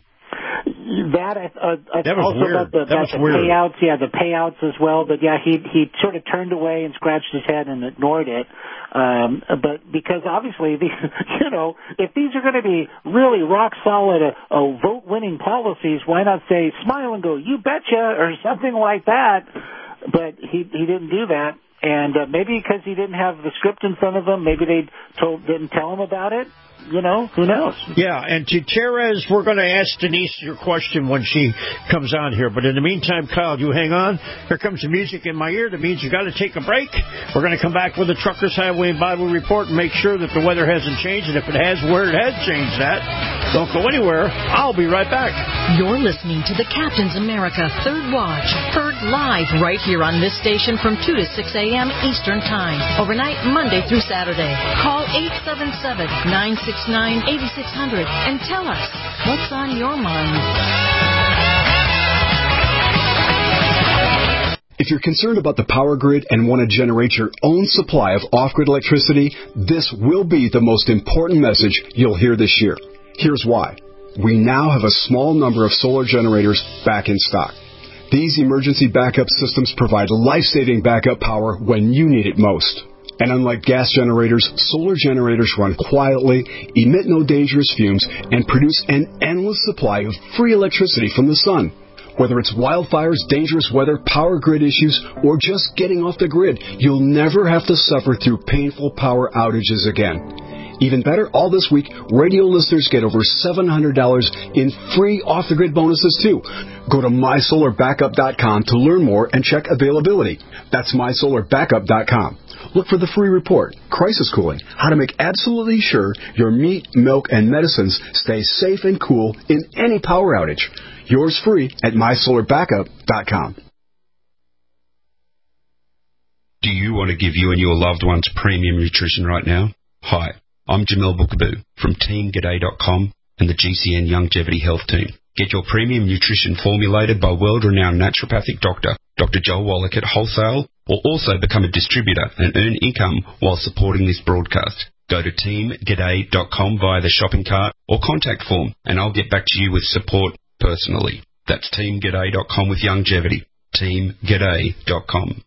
S6: That uh,
S5: that was
S6: also
S5: weird.
S6: about the,
S5: that
S6: about
S5: was
S6: the
S5: weird.
S6: payouts, yeah, the payouts as well. But yeah, he he sort of turned away and scratched his head and ignored it. Um, but because obviously, the, you know, if these are going to be really rock solid, uh, uh, vote-winning policies, why not say smile and go, "You betcha," or something like that? But he he didn't do that. And uh, maybe because he didn't have the script in front of him, maybe they told didn't tell him about it. You know, who knows?
S5: Yeah, and to Therese, we're going to ask Denise your question when she comes on here. But in the meantime, Kyle, you hang on. Here comes the music in my ear. That means you got to take a break. We're going to come back with the Truckers Highway and Bible Report and make sure that the weather hasn't changed. And if it has, where it has changed that. Don't go anywhere. I'll be right back.
S13: You're listening to the Captain's America Third Watch, heard live right here on this station from two to six a.m. Eastern Time, overnight Monday through Saturday. Call eight seven seven, nine six nine, eight six zero zero and tell us what's on your mind.
S19: If you're concerned about the power grid and want to generate your own supply of off-grid electricity, this will be the most important message you'll hear this year. Here's why. We now have a small number of solar generators back in stock. These emergency backup systems provide life-saving backup power when you need it most. And unlike gas generators, solar generators run quietly, emit no dangerous fumes, and produce an endless supply of free electricity from the sun. Whether it's wildfires, dangerous weather, power grid issues, or just getting off the grid, you'll never have to suffer through painful power outages again. Even better, all this week, radio listeners get over seven hundred dollars in free off-the-grid bonuses, too. Go to my solar backup dot com to learn more and check availability. That's my solar backup dot com. Look for the free report, Crisis Cooling, how to make absolutely sure your meat, milk, and medicines stay safe and cool in any power outage. Yours free at my solar backup dot com.
S10: Do you want to give you and your loved ones premium nutrition right now? Hi, I'm Jamel Bookaboo from team g'day dot com and the G C N Longevity Health Team. Get your premium nutrition formulated by world-renowned naturopathic doctor, Doctor Joel Wallach at wholesale, or also become a distributor and earn income while supporting this broadcast. Go to team g'day dot com via the shopping cart or contact form, and I'll get back to you with support personally. That's team g'day dot com with longevity. team g'day dot com.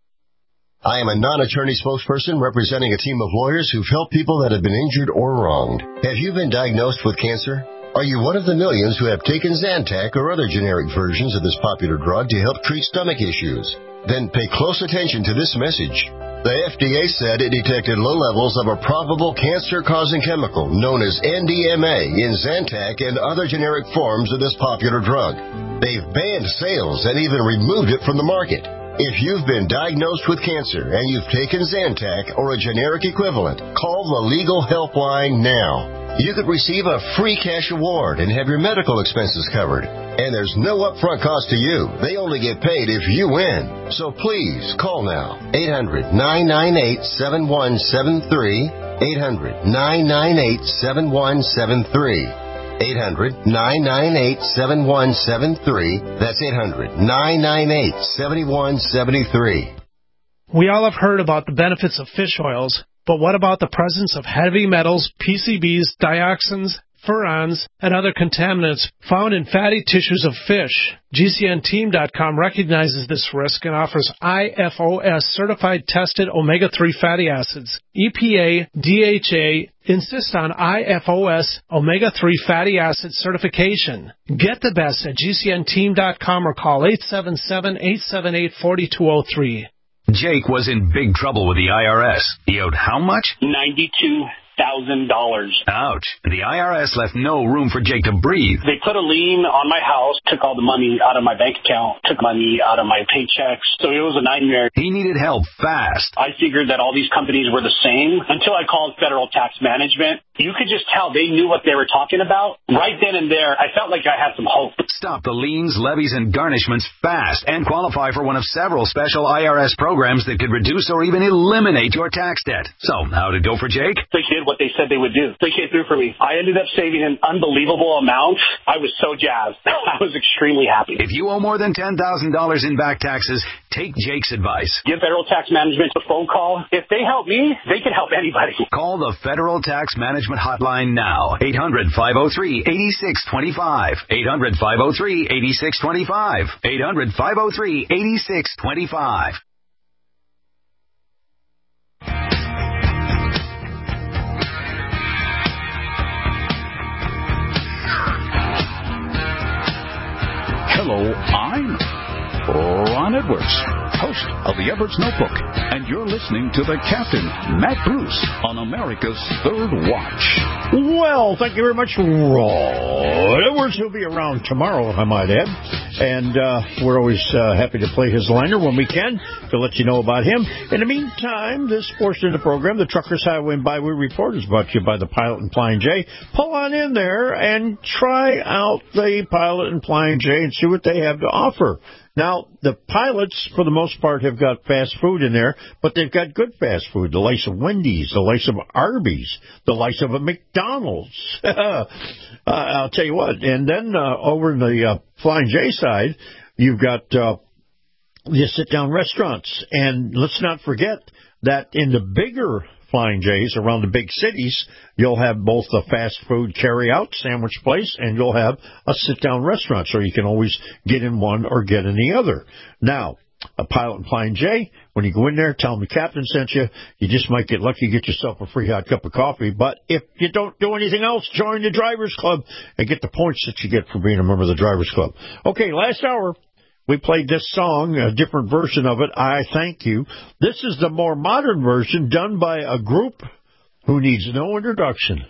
S20: I am a non-attorney spokesperson representing a team of lawyers who've helped people that have been injured or wronged. Have you been diagnosed with cancer? Are you one of the millions who have taken Zantac or other generic versions of this popular drug to help treat stomach issues? Then pay close attention to this message. The F D A said it detected low levels of a probable cancer-causing chemical known as N D M A in Zantac and other generic forms of this popular drug. They've banned sales and even removed it from the market. If you've been diagnosed with cancer and you've taken Zantac or a generic equivalent, call the Legal Helpline now. You could receive a free cash award and have your medical expenses covered. And there's no upfront cost to you. They only get paid if you win. So please, call now. eight hundred, nine nine eight, seven one seven three. eight hundred, nine nine eight, seven one seven three. eight hundred, nine nine eight, seven one seven three. That's eight hundred, nine nine eight, seven one seven three.
S11: We all have heard about the benefits of fish oils, but what about the presence of heavy metals, P C Bs, dioxins, furans, and other contaminants found in fatty tissues of fish? G C N team dot com recognizes this risk and offers I F O S certified tested omega three fatty acids. E P A, D H A insist on I F O S omega three fatty acid certification. Get the best at G C N team dot com or call eight seven seven, eight seven eight, four two zero three.
S16: Jake was in big trouble with the I R S. He owed how much?
S21: ninety-two thousand dollars.
S16: Ouch. The I R S left no room for Jake to breathe.
S21: They put a lien on my house, took all the money out of my bank account, took money out of my paychecks. So it was a nightmare.
S16: He needed help fast.
S21: I figured that all these companies were the same until I called Federal Tax Management. You could just tell they knew what they were talking about. Right then and there, I felt like I had some hope.
S16: Stop the liens, levies, and garnishments fast and qualify for one of several special I R S programs that could reduce or even eliminate your tax debt. So, how'd it go for Jake?
S21: They did what they said they would do. They came through for me. I ended up saving an unbelievable amount. I was so jazzed. I was extremely happy.
S16: If you owe more than ten thousand dollars in back taxes, take Jake's advice.
S21: Give Federal Tax Management a phone call. If they help me, they can help anybody.
S16: Call the Federal Tax Management Hotline now. eight hundred, five oh three, eight six two five. eight hundred, five oh three, eight six two five. eight hundred, five oh three, eight six two five.
S22: Hello, I'm Ron Edwards, host of the Edwards Notebook, and you're listening to the Captain, Matt Bruce, on America's Third Watch.
S5: Well, thank you very much, Ron Edwards. He'll be around tomorrow, I might add. And uh, we're always uh, happy to play his liner when we can to let you know about him. In the meantime, this portion of the program, the Truckers Highway and Byway Report, is brought to you by the Pilot and Flying J. Pull on in there and try out the Pilot and Flying J and see what they have to offer. Now, the pilots, for the most part, have got fast food in there, but they've got good fast food. The likes of Wendy's, the likes of Arby's, the likes of a McDonald's. uh, I'll tell you what. And then uh, over in the uh, Flying J side, you've got uh, the sit-down restaurants. And let's not forget that in the bigger Flying J's around the big cities, you'll have both a fast food carry-out sandwich place and you'll have a sit-down restaurant, so you can always get in one or get in the other. Now, a Pilot and Flying J, when you go in there, tell them the captain sent you. You just might get lucky, get yourself a free hot cup of coffee. But if you don't do anything else, join the Drivers Club and get the points that you get for being a member of the Drivers Club. Okay, last hour, we played this song, a different version of it, I Thank You. This is the more modern version done by a group who needs no introduction.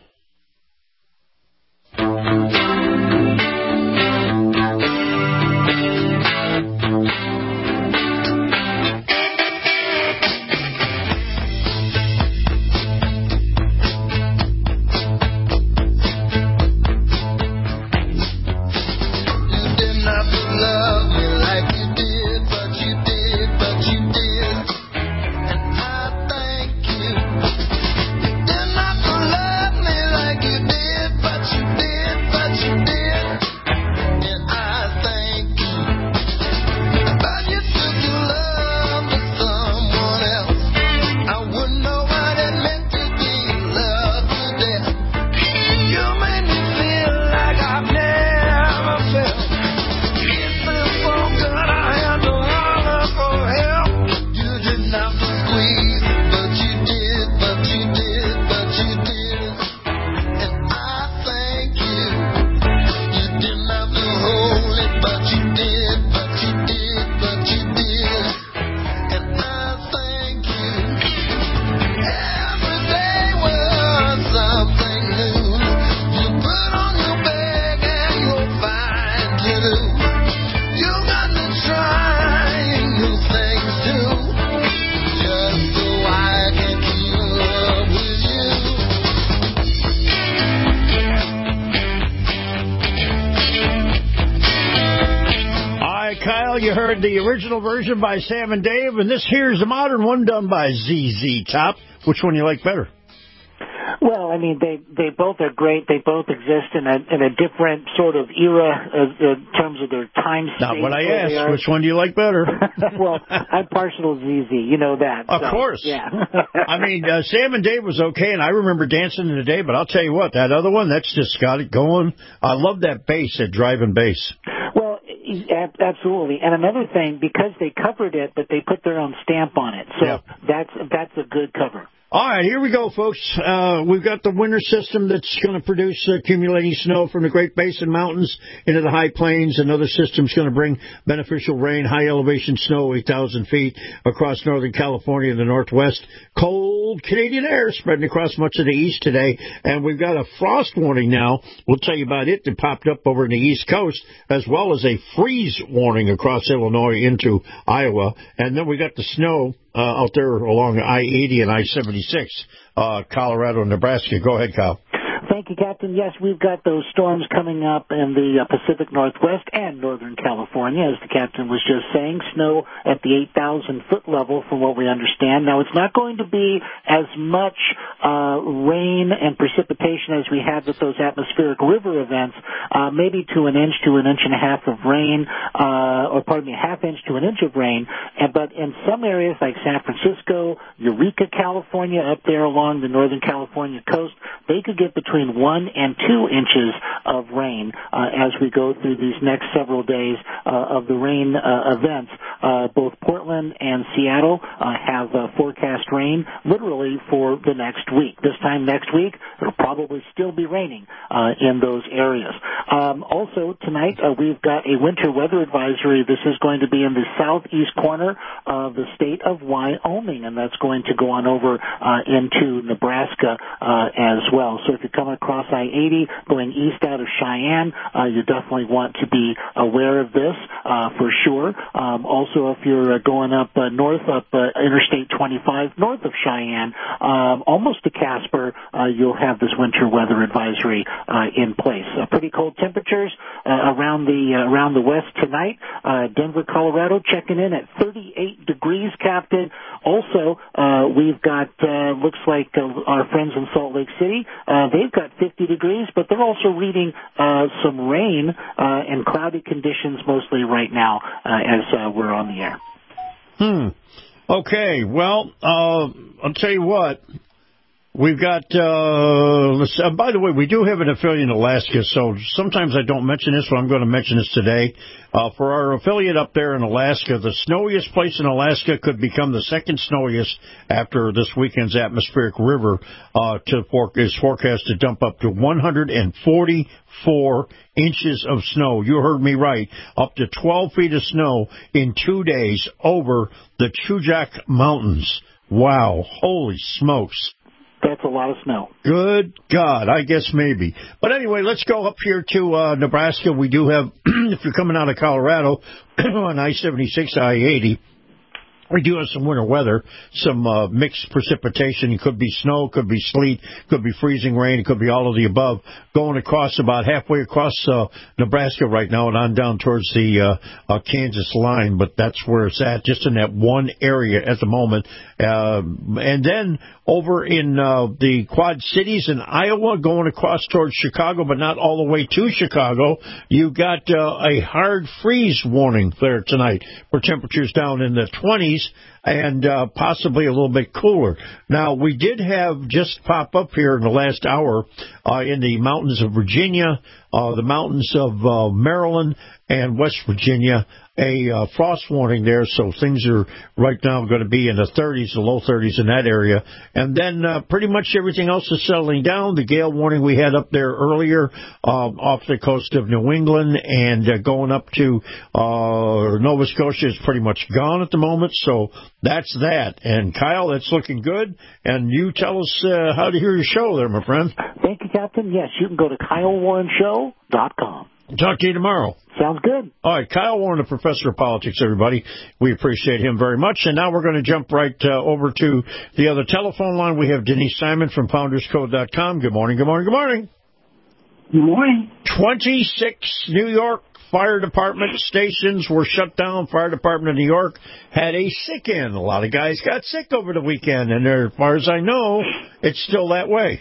S5: Well, you heard the original version by Sam and Dave, and this here's the modern one done by Z Z Top. Which one you like better?
S6: Well, I mean, they they both are great. They both exist in a in a different sort of era uh, in terms of their time.
S5: Not what I asked. Which one do you like better?
S6: Well, I'm partial to Z Z. You know that.
S5: Of
S6: so,
S5: course.
S6: Yeah.
S5: I mean, uh, Sam and Dave was okay, and I remember dancing in the day. But I'll tell you what, that other one, that's just got it going. I love that bass, that driving bass.
S6: Well, absolutely. And another thing, because they covered it, but they put their own stamp on it, so yeah. that's that's a good cover.
S5: All right, here we go, folks. Uh, we've got the winter system that's going to produce accumulating snow from the Great Basin Mountains into the high plains. Another system's going to bring beneficial rain, high elevation snow, eight thousand feet across northern California and the northwest. Cold Canadian air spreading across much of the east today. And we've got a frost warning now. We'll tell you about it that popped up over in the east coast, as well as a freeze warning across Illinois into Iowa. And then we got the snow Uh, out there along I eighty and I seventy-six, uh, Colorado and Nebraska. Go ahead, Kyle.
S6: Thank you, Captain. Yes, we've got those storms coming up in the uh, Pacific Northwest and Northern California, as the Captain was just saying. Snow at the eight thousand foot level, from what we understand. Now, it's not going to be as much uh, rain and precipitation as we had with those atmospheric river events, uh, maybe to an inch to an inch and a half of rain, uh, or pardon me, a half inch to an inch of rain. And, but in some areas like San Francisco, Eureka, California, up there along the Northern California coast, they could get between one and two inches of rain uh, as we go through these next several days uh, of the rain uh, events. Uh, both Portland and Seattle uh, have uh, forecast rain literally for the next week. This time next week, it'll probably still be raining uh, in those areas. Um, also, tonight, uh, we've got a winter weather advisory. This is going to be in the southeast corner of the state of Wyoming, and that's going to go on over uh, into Nebraska uh, as well. So if you're coming across I eighty going east out of Cheyenne, uh, you definitely want to be aware of this uh, for sure. Um, also, if you're uh, going up uh, north up uh, Interstate twenty-five north of Cheyenne, um, almost to Casper, uh, you'll have this winter weather advisory uh, in place. Uh, pretty cold temperatures uh, around the uh, around the west tonight. Uh, Denver, Colorado, checking in at thirty-eight degrees, Captain. Also, uh, we've got uh, looks like uh, our friends in Salt Lake City. Uh, they've got fifty degrees, but they're also reading uh, some rain uh, and cloudy conditions mostly right now uh, as uh, we're on the air.
S5: Hmm. Okay. Well, uh, I'll tell you what. We've got, uh, let's, uh, by the way, we do have an affiliate in Alaska, so sometimes I don't mention this, but I'm going to mention this today. Uh, for our affiliate up there in Alaska, the snowiest place in Alaska could become the second snowiest after this weekend's atmospheric river, uh, to for, is forecast to dump up to one hundred forty-four inches of snow. You heard me right. Up to twelve feet of snow in two days over the Chugach Mountains. Wow. Holy smokes.
S6: That's a lot of snow.
S5: Good God, I guess maybe. But anyway, let's go up here to uh, Nebraska. We do have, if you're coming out of Colorado, on I seventy-six, I eighty, we do have some winter weather, some uh, mixed precipitation. It could be snow, could be sleet, could be freezing rain, it could be all of the above. Going across about halfway across uh, Nebraska right now and on down towards the uh, uh, Kansas line, but that's where it's at, just in that one area at the moment. Uh, and then over in uh, the Quad Cities in Iowa, going across towards Chicago, but not all the way to Chicago, you've got uh, a hard freeze warning there tonight for temperatures down in the twenties and uh, possibly a little bit cooler. Now, we did have just pop up here in the last hour uh, in the mountains of Virginia, uh, the mountains of uh, Maryland, and West Virginia, a uh, frost warning there, so things are right now going to be in the thirties, the low thirties in that area. And then uh, pretty much everything else is settling down. The gale warning we had up there earlier uh, off the coast of New England and uh, going up to uh, Nova Scotia is pretty much gone at the moment, so that's that. And Kyle, that's looking good. And you tell us uh, how to hear your show there, my friend.
S6: Thank you, Captain. Yes, you can go to Kyle Warren Show dot com.
S5: Talk to you tomorrow.
S6: Sounds good.
S5: All right, Kyle Warren, the professor of politics, everybody. We appreciate him very much. And now we're going to jump right uh, over to the other telephone line. We have Denise Simon from Founders Code dot com. Good morning, good morning, good morning.
S1: Good morning.
S5: twenty-six New York fire department stations were shut down. Fire Department of New York had a sick-in. A lot of guys got sick over the weekend, and there, as far as I know, it's still that way.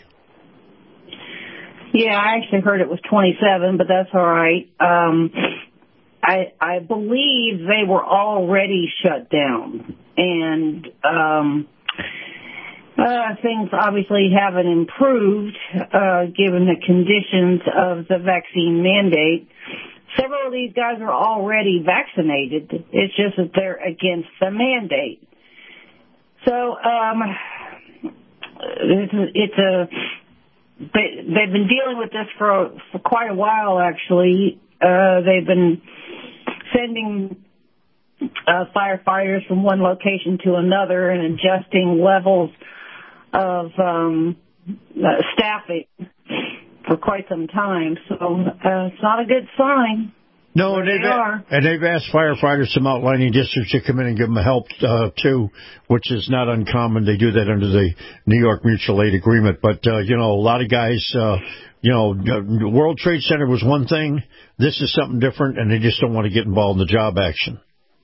S1: Yeah, I actually heard it was twenty-seven, but that's all right. Um, I I believe they were already shut down, and um, uh, things obviously haven't improved uh, given the conditions of the vaccine mandate. Several of these guys are already vaccinated. It's just that they're against the mandate. So um, it's, it's a they, they've been dealing with this for for quite a while. Actually, uh, they've been sending uh, firefighters from one location to another and adjusting levels of um, uh, staffing for quite some time, so uh, it's not a good sign.
S5: No, and they've,
S1: they are.
S5: and they've asked firefighters from outlying districts to come in and give them help, uh, too, which is not uncommon. They do that under the New York Mutual Aid Agreement. But, uh, you know, a lot of guys, uh, you know, the World Trade Center was one thing. This is something different, and they just don't want to get involved in the job action.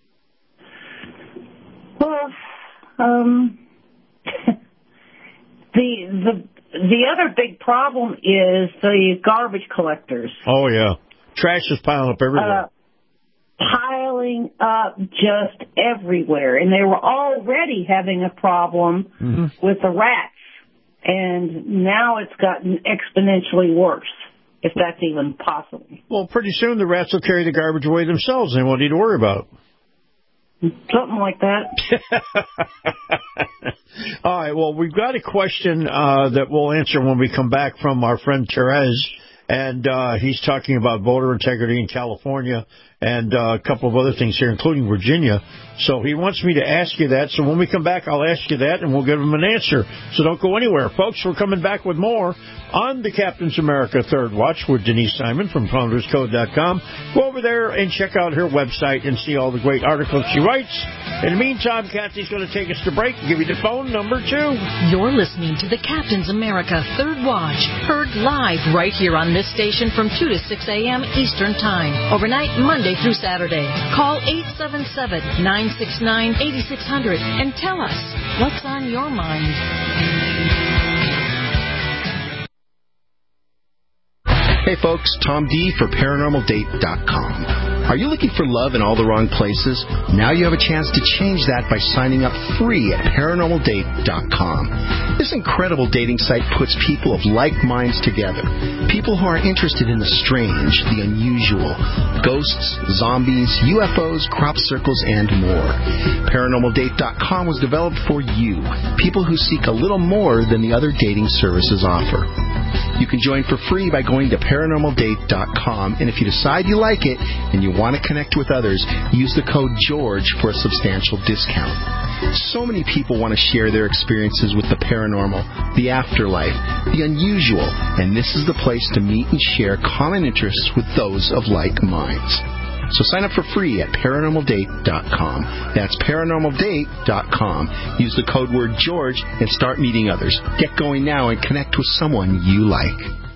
S1: Well, um, the the... The other big problem is the garbage collectors.
S5: Oh, yeah. Trash is piling up everywhere.
S1: Uh, piling up just everywhere. And they were already having a problem mm-hmm. with the rats. And now it's gotten exponentially worse, if that's even possible.
S5: Well, pretty soon the rats will carry the garbage away themselves. They won't need to worry about it.
S1: Something like that.
S5: All right, well, we've got a question uh, that we'll answer when we come back from our friend Therese, and uh, he's talking about voter integrity in California and uh, a couple of other things here, including Virginia. So he wants me to ask you that. So when we come back, I'll ask you that, and we'll give him an answer. So don't go anywhere. Folks, we're coming back with more on the Captain's America Third Watch with Denise Simon from Founders Code dot com. Go over there and check out her website and see all the great articles she writes. In the meantime, Kathy's going to take us to break and give you the phone number, too.
S13: You're listening to the Captain's America Third Watch, heard live right here on this station from two to six a.m. Eastern Time, overnight Monday through Saturday. Call eight seven seven, nine six nine, eight six zero zero and tell us what's on your mind.
S3: Hey folks, Tom D for Paranormal Date dot com. Are you looking for love in all the wrong places? Now you have a chance to change that by signing up free at Paranormal Date dot com. This incredible dating site puts people of like minds together. People who are interested in the strange, the unusual, ghosts, zombies, U F Os, crop circles, and more. Paranormal Date dot com was developed for you, people who seek a little more than the other dating services offer. You can join for free by going to Paranormal Date dot com, and if you decide you like it and you want to connect with others, use the code GEORGE for a substantial discount. So many people want to share their experiences with the paranormal, the afterlife, the unusual, and this is the place to meet and share common interests with those of like minds. So sign up for free at Paranormal Date dot com. That's Paranormal Date dot com. Use the code word GEORGE and start meeting others. Get going now and connect with someone you like.